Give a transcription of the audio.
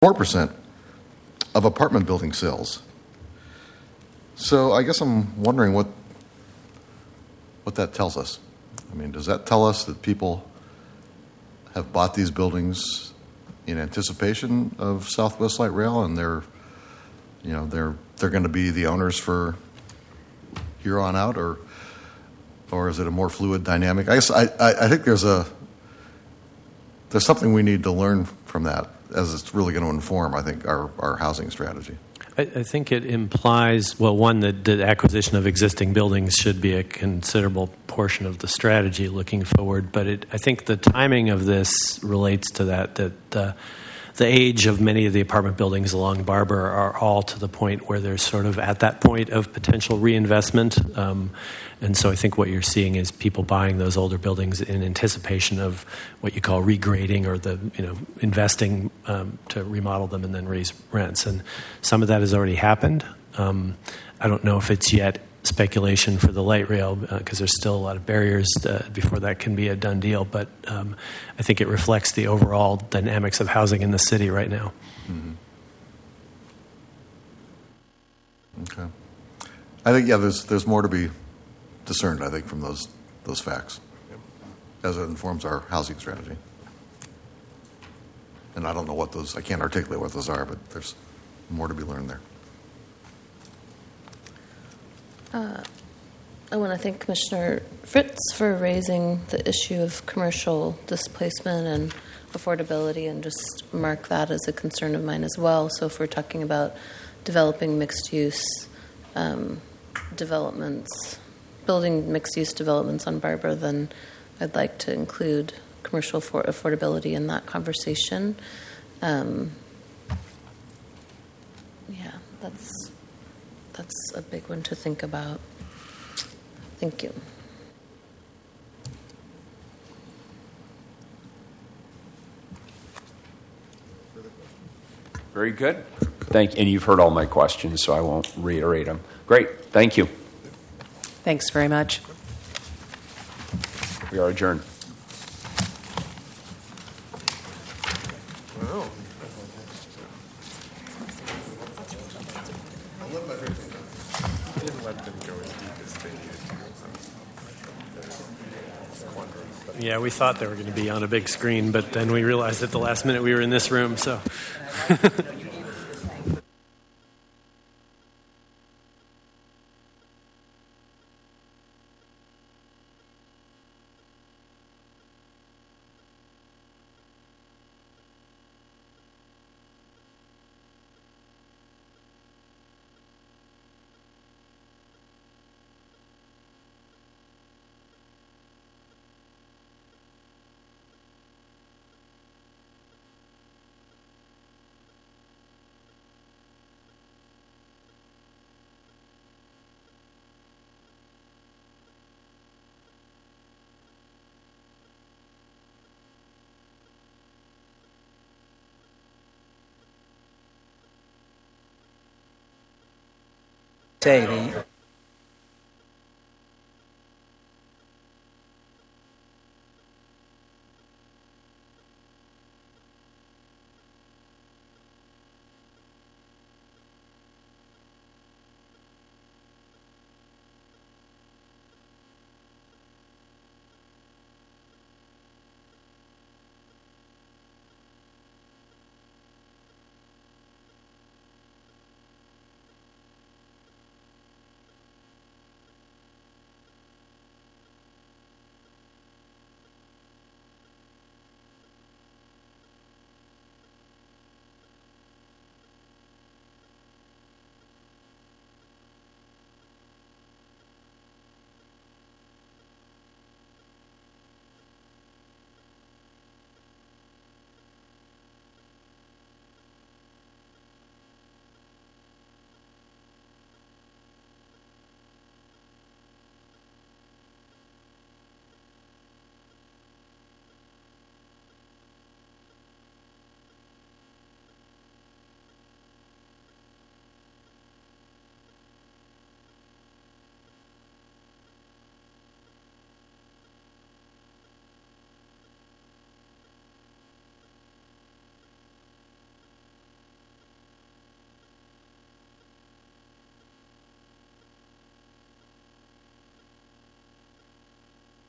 4% of apartment building sales. So I guess I'm wondering what that tells us. I mean, does that tell us that people have bought these buildings in anticipation of Southwest Light Rail, and they're going to be the owners for here on out, or is it a more fluid dynamic? I guess I think there's something we need to learn from that, as it's really going to inform, I think, our housing strategy. I think it implies, well, one, that the acquisition of existing buildings should be a considerable portion of the strategy looking forward. But I think the timing of this relates to that the age of many of the apartment buildings along Barber are all to the point where they're sort of at that point of potential reinvestment. And so I think what you're seeing is people buying those older buildings in anticipation of what you call regrading, or investing to remodel them and then raise rents. And some of that has already happened. I don't know if it's yet speculation for the light rail, because there's still a lot of barriers before that can be a done deal. But I think it reflects the overall dynamics of housing in the city right now. Mm-hmm. Okay. I think, there's more to be discerned, I think, from those facts, as it informs our housing strategy. And I don't know I can't articulate what those are, but there's more to be learned there. I want to thank Commissioner Fritz for raising the issue of commercial displacement and affordability, and just mark that as a concern of mine as well. So if we're talking about developing mixed-use developments, building mixed-use developments on Barbara, then I'd like to include commercial affordability in that conversation. That's a big one to think about. Thank you. Very good. And you've heard all my questions, so I won't reiterate them. Great. Thank you. Thanks very much. We are adjourned. Yeah, we thought they were going to be on a big screen, but then we realized at the last minute we were in this room, so. Say